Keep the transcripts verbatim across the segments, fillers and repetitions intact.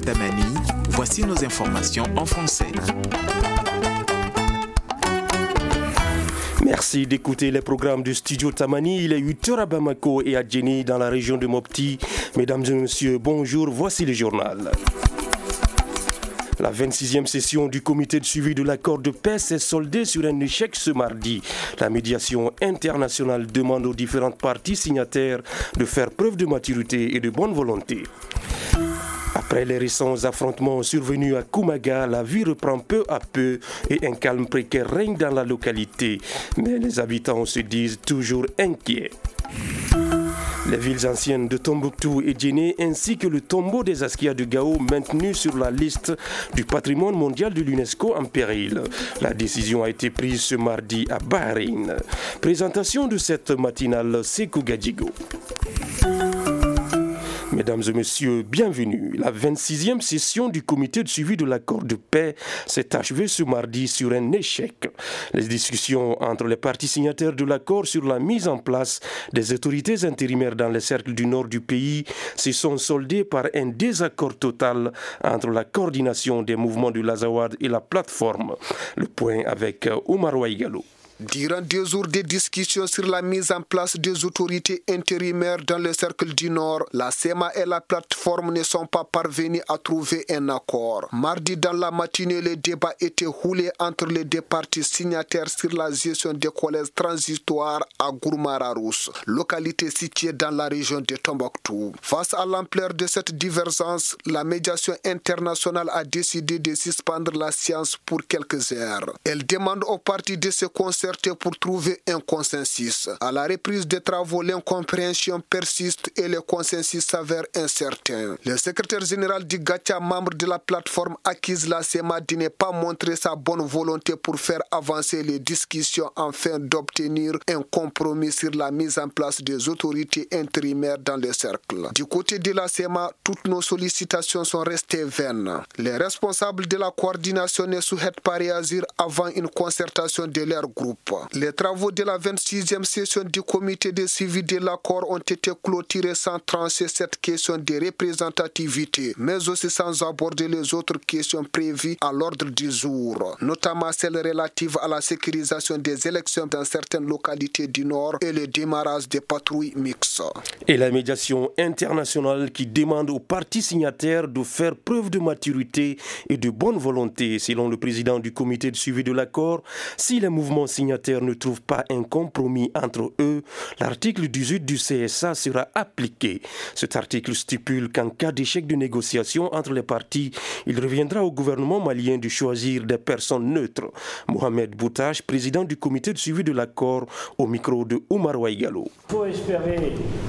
Tamani, voici nos informations en français. Merci d'écouter les programmes du studio Tamani. Il est huit heures à Bamako et à Djéné dans la région de Mopti. Mesdames et messieurs, bonjour, voici le journal. La vingt-sixième session du comité de suivi de l'accord de paix s'est soldée sur un échec ce mardi. La médiation internationale demande aux différentes parties signataires de faire preuve de maturité et de bonne volonté. Après les récents affrontements survenus à Koumaga, la vie reprend peu à peu et un calme précaire règne dans la localité. Mais les habitants se disent toujours inquiets. Les villes anciennes de Tombouctou et Djéné ainsi que le tombeau des Askia de Gao maintenu sur la liste du patrimoine mondial de l'UNESCO en péril. La décision a été prise ce mardi à Bahreïn. Présentation de cette matinale, Sekou Gadjigo. Mesdames et messieurs, bienvenue. La vingt-sixième session du comité de suivi de l'accord de paix s'est achevée ce mardi sur un échec. Les discussions entre les parties signataires de l'accord sur la mise en place des autorités intérimaires dans les cercles du nord du pays se sont soldées par un désaccord total entre la coordination des mouvements de l'Azawad et la plateforme. Le point avec Omar Ouaïgalo. Durant deux jours de discussions sur la mise en place des autorités intérimaires dans le cercle du Nord, la S E M A et la plateforme ne sont pas parvenus à trouver un accord. Mardi dans la matinée, le débat était houlé entre les deux parties signataires sur la gestion des collèges transitoires à Gourmararous, localité située dans la région de Tombouctou. Face à l'ampleur de cette divergence, la médiation internationale a décidé de suspendre la séance pour quelques heures. Elle demande aux parties de se concerter pour trouver un consensus. À la reprise des travaux, l'incompréhension persiste et le consensus s'avère incertain. Le secrétaire général du Gacha, membre de la plateforme, accuse la S E M A de ne pas montrer sa bonne volonté pour faire avancer les discussions afin d'obtenir un compromis sur la mise en place des autorités intérimaires dans le cercle. Du côté de la S E M A, toutes nos sollicitations sont restées vaines. Les responsables de la coordination ne souhaitent pas réagir avant une concertation de leur groupe. Les travaux de la vingt-sixième session du comité de suivi de l'accord ont été clôturés sans trancher cette question de représentativité, mais aussi sans aborder les autres questions prévues à l'ordre du jour, notamment celles relatives à la sécurisation des élections dans certaines localités du Nord et le démarrage des patrouilles mixtes. Et la médiation internationale qui demande aux parties signataires de faire preuve de maturité et de bonne volonté, selon le président du comité de suivi de l'accord, si les mouvements signataires ne trouvent pas un compromis entre eux, l'article dix-huit du C S A sera appliqué. Cet article stipule qu'en cas d'échec de négociation entre les parties, il reviendra au gouvernement malien de choisir des personnes neutres. Mohamed Boutache, président du comité de suivi de l'accord, au micro de Omar Ouaïgalo. Il faut espérer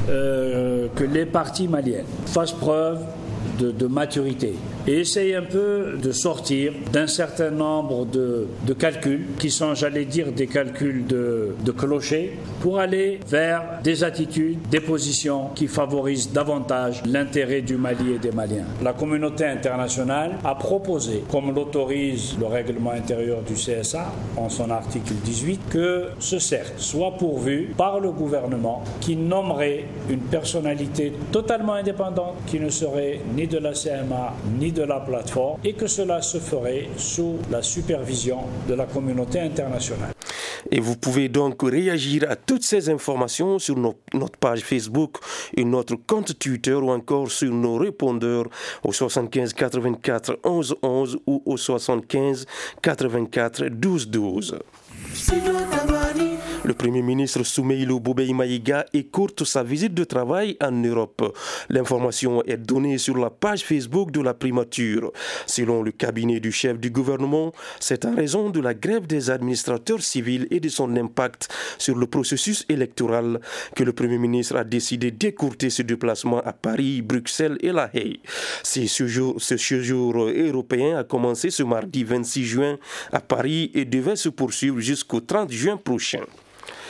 euh, que les parties maliennes fassent preuve De, de maturité et essaye un peu de sortir d'un certain nombre de, de calculs qui sont, j'allais dire, des calculs de, de clocher pour aller vers des attitudes, des positions qui favorisent davantage l'intérêt du Mali et des Maliens. La communauté internationale a proposé, comme l'autorise le règlement intérieur du C S A en son article dix-huit, que ce cercle soit pourvu par le gouvernement qui nommerait une personnalité totalement indépendante qui ne serait ni de la S E M A ni de la plateforme et que cela se ferait sous la supervision de la communauté internationale. Et vous pouvez donc réagir à toutes ces informations sur nos, notre page Facebook et notre compte Twitter ou encore sur nos répondeurs au soixante-quinze quatre-vingt-quatre onze onze ou au soixante-quinze quatre-vingt-quatre douze douze. Le Premier ministre Soumeïlou Boubèye Maïga écourte sa visite de travail en Europe. L'information est donnée sur la page Facebook de la primature. Selon le cabinet du chef du gouvernement, c'est en raison de la grève des administrateurs civils et de son impact sur le processus électoral que le Premier ministre a décidé d'écourter ce déplacement à Paris, Bruxelles et La Haye. Ce séjour, ce séjour européen a commencé ce mardi vingt-six juin à Paris et devait se poursuivre jusqu'au trente juin prochain.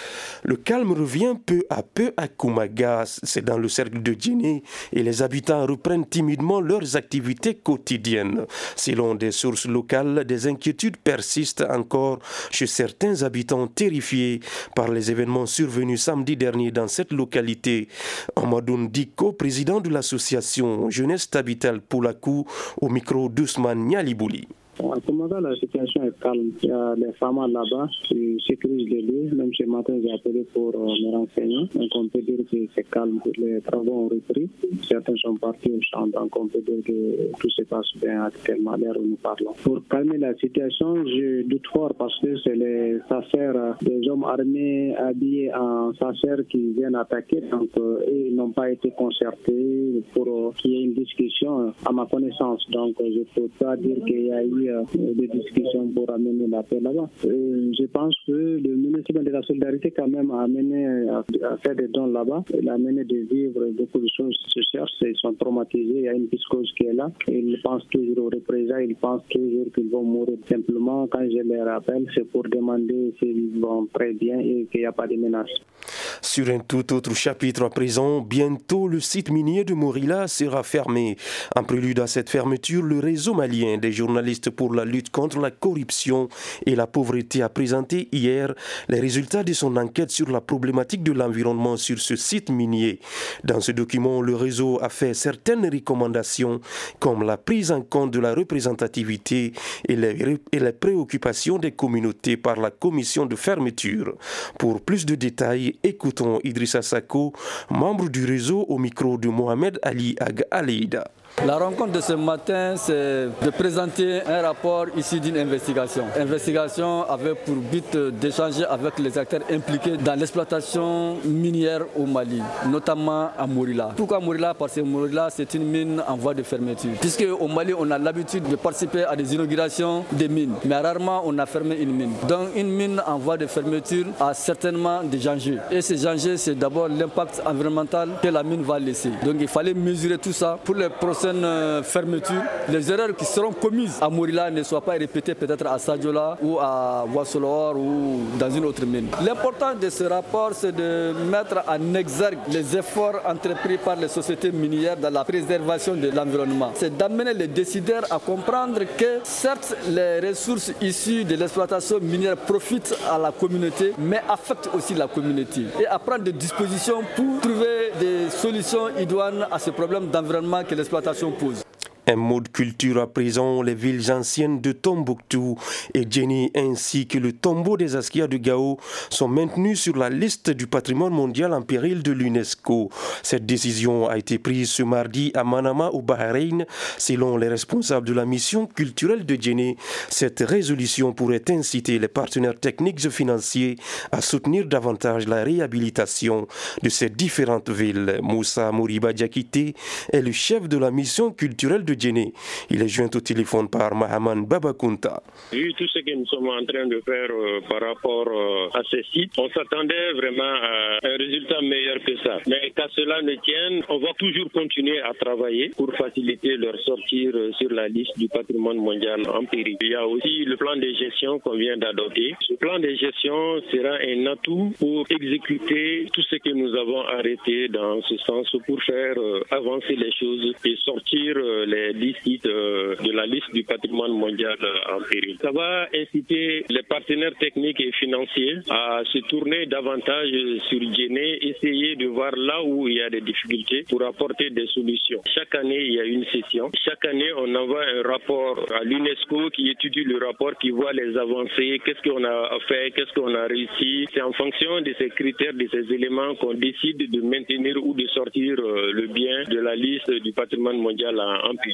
Le calme revient peu à peu à Koumaga, c'est dans le cercle de Djéné, et les habitants reprennent timidement leurs activités quotidiennes. Selon des sources locales, des inquiétudes persistent encore chez certains habitants terrifiés par les événements survenus samedi dernier dans cette localité. Amadoun Diko, président de l'association Jeunesse Tabital Poulakou, au micro d'Ousmane Nialibouli. À Koumaga, la situation est calme. Il y a des femmes là-bas qui sécurisent les lieux. Même ce matin, j'ai appelé pour euh, me renseigner. Donc, on peut dire que c'est calme. Les travaux ont repris. Certains sont partis au champ. Donc, on peut dire que tout se passe bien actuellement à l'heure où nous parlons. Pour calmer la situation, je doute fort parce que c'est les sasseurs, des hommes armés habillés en sasseurs qui viennent attaquer. Donc, euh, ils n'ont pas été concertés pour euh, qu'il y ait une discussion à ma connaissance. Donc, je ne peux pas dire qu'il y a eu des discussions pour amener la paix là-bas. Euh, je pense que le ministère de la Solidarité quand même a amené à, à faire des dons là-bas. Il a amené de vivre beaucoup de choses. Se cherchent, ils sont traumatisés. Il y a une psychose qui est là. Ils pensent toujours aux représailles. Ils pensent toujours qu'ils vont mourir. Simplement, quand je les rappelle, c'est pour demander s'ils vont très bien et qu'il n'y a pas de menaces. Sur un tout autre chapitre à présent, bientôt le site minier de Morila sera fermé. En prélude à cette fermeture, le réseau malien des journalistes pour la lutte contre la corruption et la pauvreté a présenté hier les résultats de son enquête sur la problématique de l'environnement sur ce site minier. Dans ce document, le réseau a fait certaines recommandations comme la prise en compte de la représentativité et les, et les préoccupations des communautés par la commission de fermeture. Pour plus de détails, écoutons Idrissa Sako, membre du réseau au micro de Mohamed Ali Ag Aleida. La rencontre de ce matin, c'est de présenter un rapport issu d'une investigation. Investigation avait pour but d'échanger avec les acteurs impliqués dans l'exploitation minière au Mali, notamment à Morila. Pourquoi Morila? Parce que Morila, c'est une mine en voie de fermeture. Puisque au Mali, on a l'habitude de participer à des inaugurations des mines, mais rarement on a fermé une mine. Donc une mine en voie de fermeture a certainement des enjeux. Et ces enjeux, c'est d'abord l'impact environnemental que la mine va laisser. Donc il fallait mesurer tout ça pour les prochaines fermeture, les erreurs qui seront commises à Morila ne soient pas répétées peut-être à Sadiola ou à Wassolor ou dans une autre mine. L'important de ce rapport, c'est de mettre en exergue les efforts entrepris par les sociétés minières dans la préservation de l'environnement. C'est d'amener les décideurs à comprendre que certes les ressources issues de l'exploitation minière profitent à la communauté, mais affectent aussi la communauté. Et à prendre des dispositions pour trouver des solutions idoines à ce problème d'environnement que l'exploitation pose. Un mot de culture à présent, les villes anciennes de Tombouctou et Djéné ainsi que le tombeau des Askia de Gao sont maintenus sur la liste du patrimoine mondial en péril de l'UNESCO. Cette décision a été prise ce mardi à Manama au Bahreïn. Selon les responsables de la mission culturelle de Djéné, cette résolution pourrait inciter les partenaires techniques et financiers à soutenir davantage la réhabilitation de ces différentes villes. Moussa Mouriba Diakité est le chef de la mission culturelle de Djéné. Il est joint au téléphone par Mahaman Babakunta. Vu tout ce que nous sommes en train de faire euh, par rapport euh, à ces sites, on s'attendait vraiment à un résultat meilleur que ça. Mais qu'à cela ne tienne, on va toujours continuer à travailler pour faciliter leur sortie euh, sur la liste du patrimoine mondial en péril. Il y a aussi le plan de gestion qu'on vient d'adopter. Ce plan de gestion sera un atout pour exécuter tout ce que nous avons arrêté dans ce sens pour faire euh, avancer les choses et sortir euh, les dix sites euh, de la liste du patrimoine mondial euh, en péril. Ça va inciter les partenaires techniques et financiers à se tourner davantage sur Djéné, essayer de voir là où il y a des difficultés pour apporter des solutions. Chaque année, il y a une session. Chaque année, on envoie un rapport à l'UNESCO qui étudie le rapport, qui voit les avancées, qu'est-ce qu'on a fait, qu'est-ce qu'on a réussi. C'est en fonction de ces critères, de ces éléments qu'on décide de maintenir ou de sortir euh, le bien de la liste du patrimoine mondial en péril.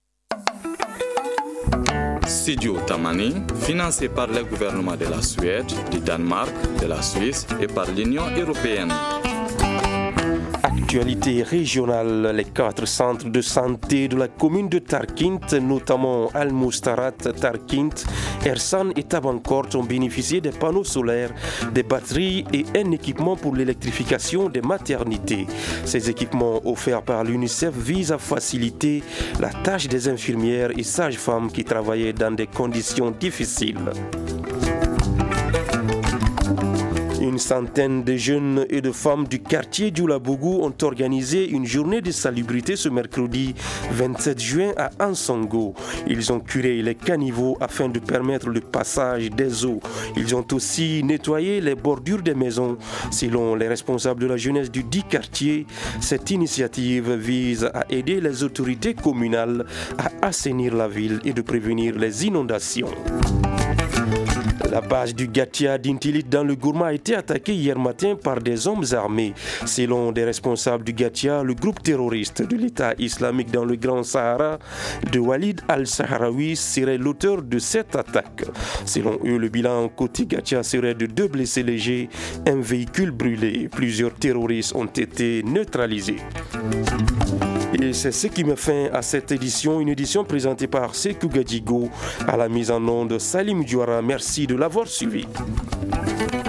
Studio Tamani, financé par le gouvernement de la Suède, du Danemark, de la Suisse et par l'Union européenne. Actualité régionale, les quatre centres de santé de la commune de Tarkint, notamment Al-Moustarat, Tarkint, Ersan et Tabankort, ont bénéficié des panneaux solaires, des batteries et un équipement pour l'électrification des maternités. Ces équipements offerts par l'UNICEF visent à faciliter la tâche des infirmières et sages-femmes qui travaillaient dans des conditions difficiles. Une centaine de jeunes et de femmes du quartier Djoulabougou ont organisé une journée de salubrité ce mercredi vingt-sept juin à Ansongo. Ils ont curé les caniveaux afin de permettre le passage des eaux. Ils ont aussi nettoyé les bordures des maisons. Selon les responsables de la jeunesse du dit quartier, cette initiative vise à aider les autorités communales à assainir la ville et de prévenir les inondations. La base du Gatia d'Intilit dans le Gourma a été attaquée hier matin par des hommes armés. Selon des responsables du Gatia, le groupe terroriste de l'État islamique dans le Grand Sahara de Walid al-Sahraoui serait l'auteur de cette attaque. Selon eux, le bilan côté Gatia serait de deux blessés légers, un véhicule brûlé. Plusieurs terroristes ont été neutralisés. Et c'est ce qui met fin à cette édition, une édition présentée par Sekou Gadjigo à la mise en onde de Salim Diouara. Merci de l'avoir suivi.